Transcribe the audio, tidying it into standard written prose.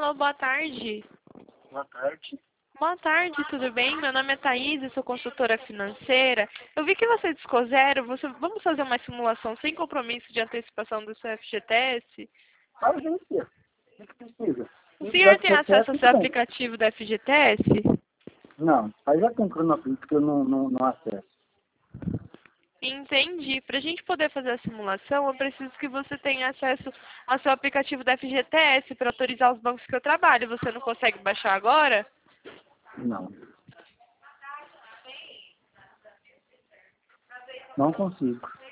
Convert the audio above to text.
Alô, boa tarde. Boa tarde. Boa tarde, tudo bem? Meu nome é Thaís, eu sou consultora financeira. Eu vi que você discou zero. Vamos fazer uma simulação sem compromisso de antecipação do seu FGTS? Fala, gente. O que precisa? O Se senhor tiver tem acesso ao tudo seu bem. aplicativo do FGTS? Não, aí já tem cronoflix que eu não acesso. Entendi. Para a gente poder fazer a simulação, eu preciso que você tenha acesso ao seu aplicativo do FGTS para autorizar os bancos que eu trabalho. Você não consegue baixar agora? Não. Não consigo.